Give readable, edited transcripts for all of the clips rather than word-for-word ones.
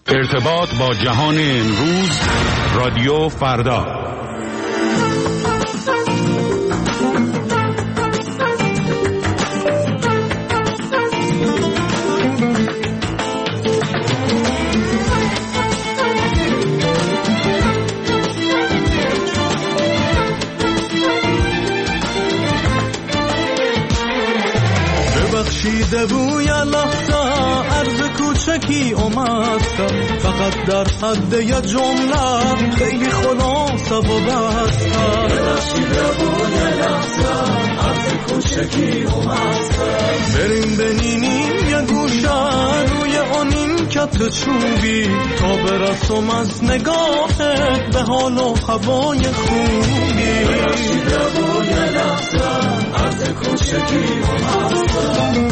ارتباط با جهان امروز، رادیو فردا. ببخشیده بوی لحظه عرض کوچکی اومدم، فقط در حد یه جمله خیلی خلاصه و بستم. ببخشیده بوی لحظه عرض کوچکی اومدم، بریم بنینیم یه گوشه روی آنین کت چوبی، تا برسم از نگاهت به حال و هوای خوبی. ببخشیده بوی لحظه عرض کوچکی اومدم.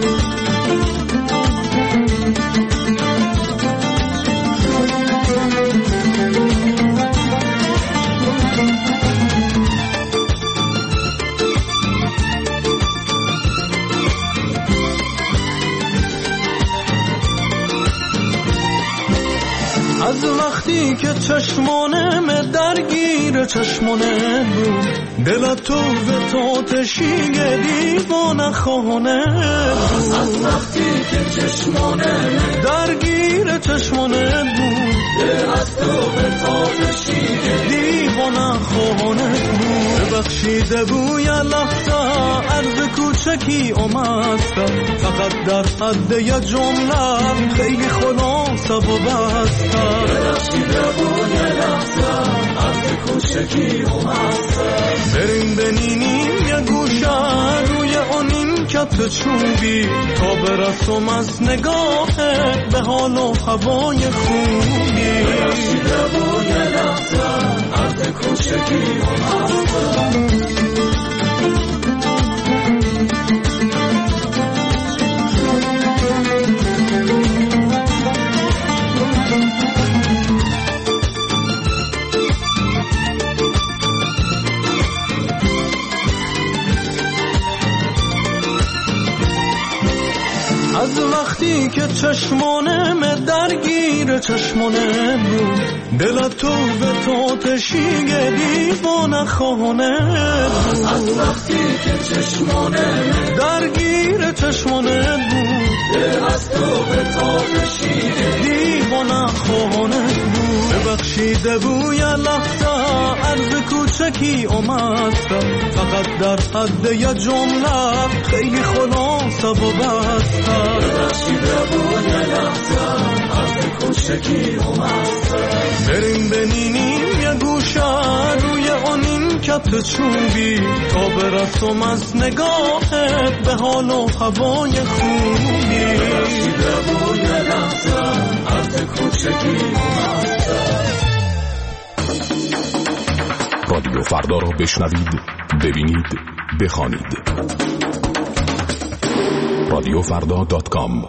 از وقتی که چشمانم درگیر چشمانه بود، دل تو به تاتشی دیوانه خانه بود. از وقتی که چشمانم درگیر چشمانه بود، دل از تو به تاتشی دیوانه خانه بود. ببخشیده بوی لحظه عرض کوچکی اومدم، فقط در حد یه جمله خیلی خلاصه و بستم. ببخشیده بوی لحظه عرض کوچکی اومدم، بریم بنینیم یه گوشه روی آنین کت چوبی، تا برسم از نگاهت به حال و هوای خوبی. ببخشیده بوی لحظه عرض کوچکی اومدم. از وقتی که چشمانم درگیر چشمانه بود، دل تو به تاتشی دیوانه خانه بود. از وقتی که چشمانم درگیر چشمانه بود، دل از تو به تاتشی دیوانه خانه بود. ببخشیده بوی لحظه عرض کوچکی اومدم، فقط در حد یه جمله خیلی خلاصه و بستم. ببخشیده بوی لحظه عرض کوچکی اومدم، بریم بنینیم یه گوشه روی آنین کت چوبی، تا برسم از نگاهت به حال و هوای خوبی. ببخشیده بوی لحظه عرض کوچکی اومدم. رادیو فردا را بشنوید، ببینید، بخوانید. رادیوفردا.com.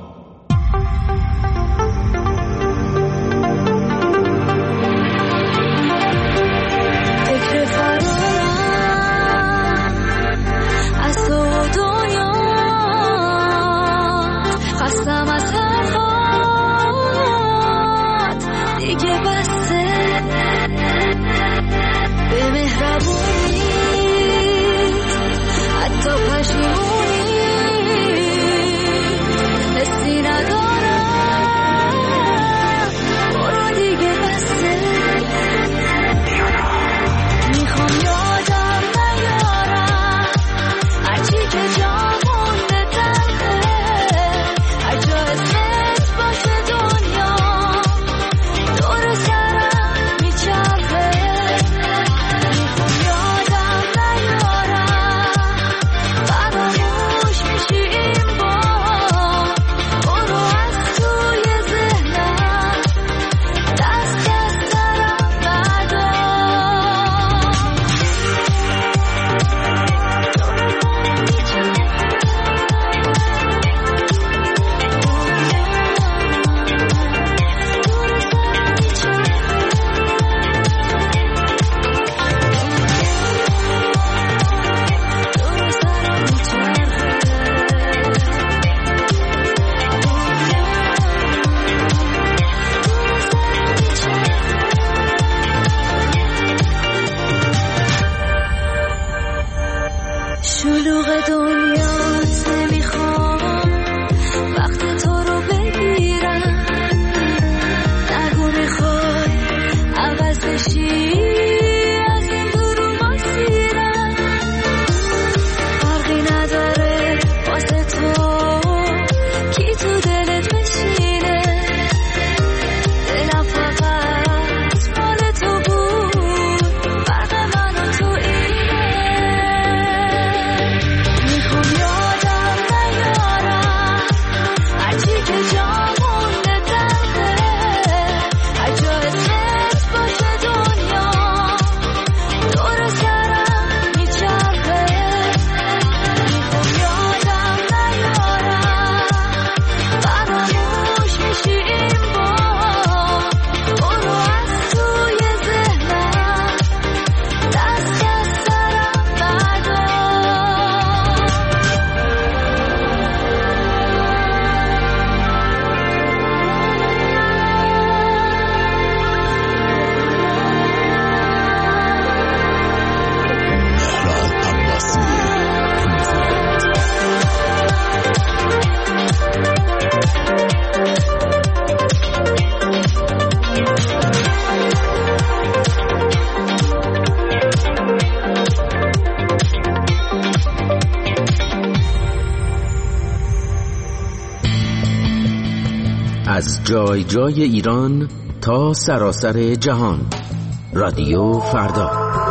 از جای جای ایران تا سراسر جهان. رادیو فردا.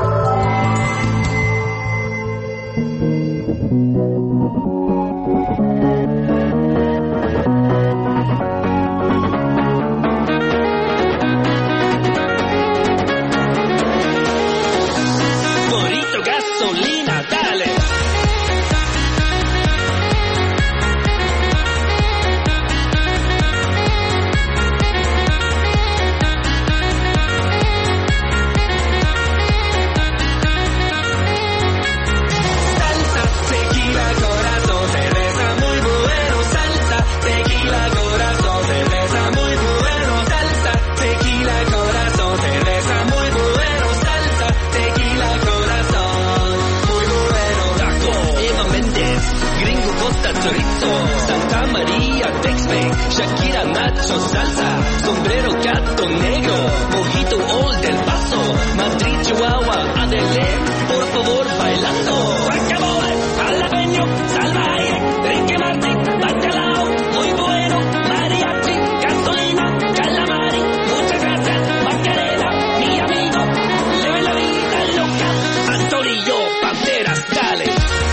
Shakira, Nacho, salsa, sombrero, gato negro, mojito, Old del Paso, Madrid, Chihuahua, Adele, por favor, bailando. Guacamole, jalapeño, salvaje, Ricky Martin, bacalao, muy bueno, mariachi, gasolina, calamari, muchas gracias, Macarena, mi amigo, leve la vida loca, Antonio, Banderas, dale.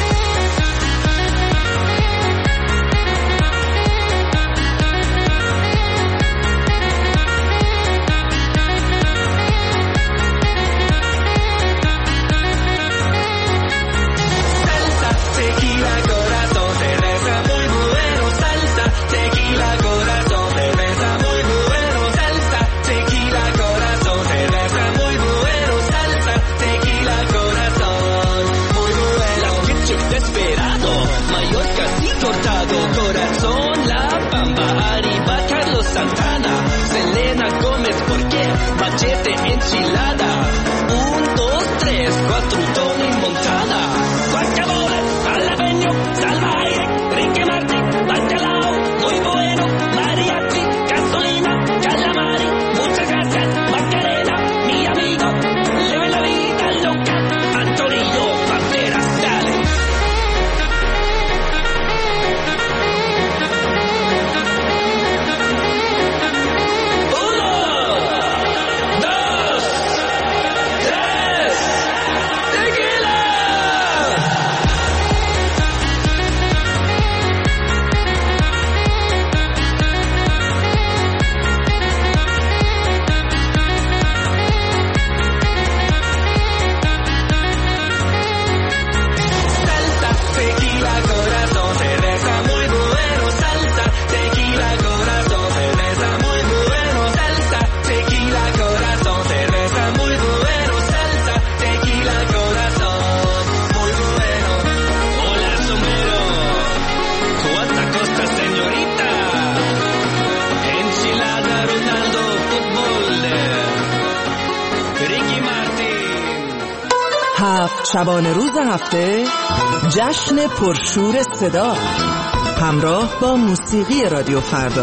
Corazón, La Bamba, Arriba, Carlos Santana, Selena Gómez, ¿por qué? Machete, enchilada, 1, 2, 3, 4, Tony Montana, guacamole, jalapeño, salvaje, Ricky Martin, bacalao, muy bueno, mariachi, gasolina, calamari, muchas gracias, Macarena, mi amigo, leve la vida loca, Antonio, Banderas, dale. شبانه روز هفته جشن پرشور صدا همراه با موسیقی رادیو فردا.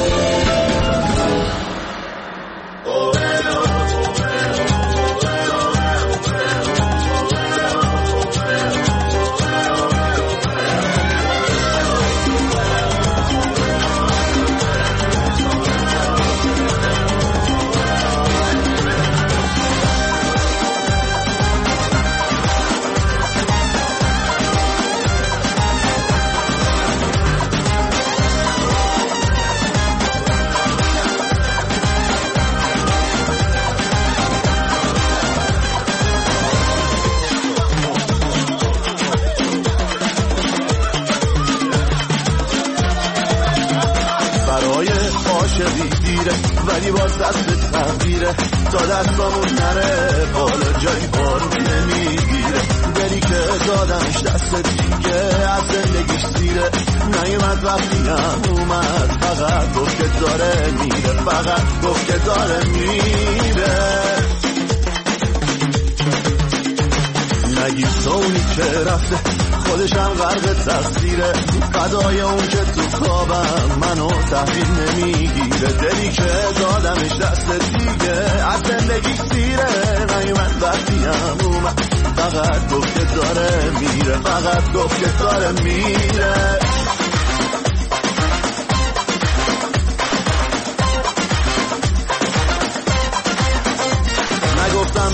ولی باز دست تغییره تا دستامون نره بالا جایی بارو نمیگیره دلی که دادمش دست دیگه از زندگیش سیره نیومد وقتیم اومد فقط گفت که داره میره فقط گفت که داره میره نگیر تو اونی که رفته خودشم غرق تقصیره فدای اون که تو خوابم منو تحویل نمیگیره دلی که دادمش دست دیگه از زندگی سیره نیومد وقتیم اومد فقط گفت که داره میره فقط گفت که داره میره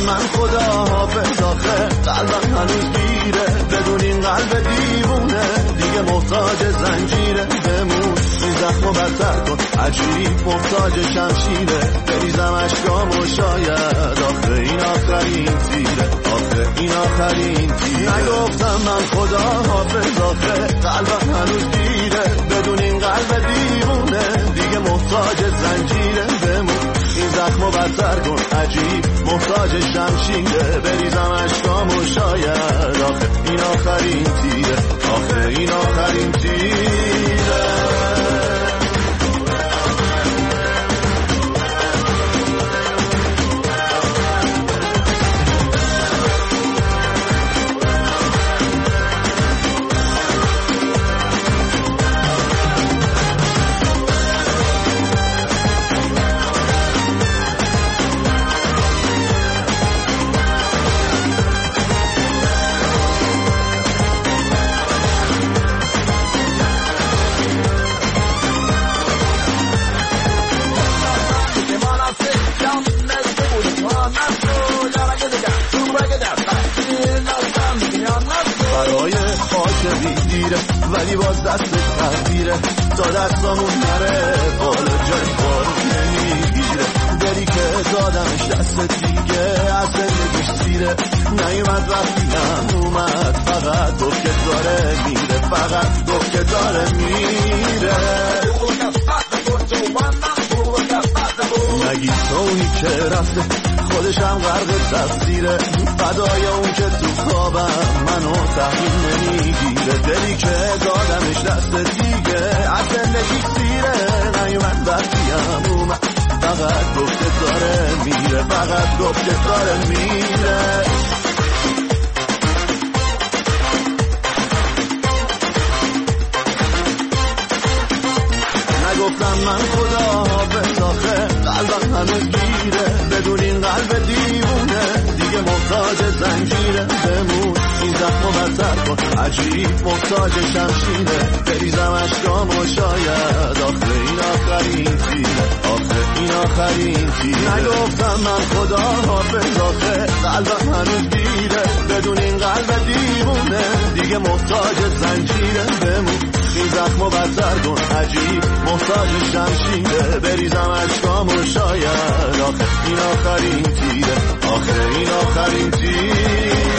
من خدا حافظ آخه قلبم هنوز گیره بدون این قلب دیوونه دیگه محتاج زنجیره بمون این زخمو بدتر کن عجیب محتاج شمشیره بریزم اشکامو شاید آخه این آخرین تیره آخه این آخرین تیره نگفتم من خدا حافظ آخه قلبم هنوز گیره بدون این قلب دیوونه دیگه محتاج زنجیره بمون این زخمو بدتر کن عجیب محتاج شمشیره بریزم اشکامو شاید آخه این آخرین تیره آخه این آخرین تیره ولی باز دست تغییره تا دستامون نره بالا جای بارو نمیگیره دلی که دادمش دست دیگه از زندگیش سیره نیومد وقتی هم اومد فقط گفت که داره میره فقط گفت که داره میره نگی تویی که رفته خودشم غرق تفسیره فدای اون که تو خوابم منو تحویل نمیگیره دلی که دادمش دست دیگه از زندگی سیره نیومد وقتی هم اومد فقط گفت که داره میره فقط گفت که داره میره نگفتم من خدا حافظ آخه قلبم هنوز گیره بدون این قلب دیوونه دیگه محتاج زنجیره بمون این زخمو بدتر کن عجیب محتاج شمشیره بریزم اشکامو شاید آخه این آخرین تیره آخه این آخرین تیره نگفتم من خدا حافظ آخه قلبم هنوز گیره بدون این قلب دیوونه دیگه محتاج زنجیره بمون این زخمو بدتر کن عجیب محتاج شمشیره بریزم اشکامو شاید آخه این آخرین تیره آخه این آخرین تیره